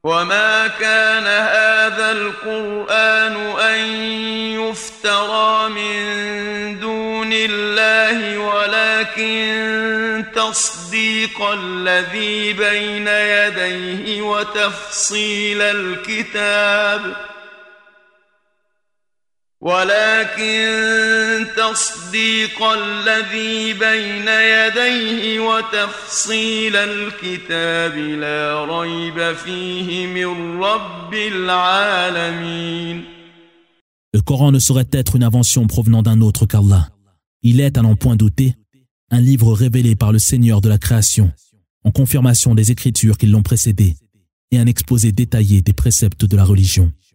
وما كان هذا القرآن أن يفترى من دون الله ولكن تصديق الذي بين يديه وتفصيل الكتاب لا ريب فيه من رب العالمين. Le Coran ne saurait être une invention provenant d'un autre qu'Allah. Il est, à n'en point douter, un livre révélé par le Seigneur de la création, en confirmation des écritures qui l'ont précédé, et un exposé détaillé des préceptes de la religion.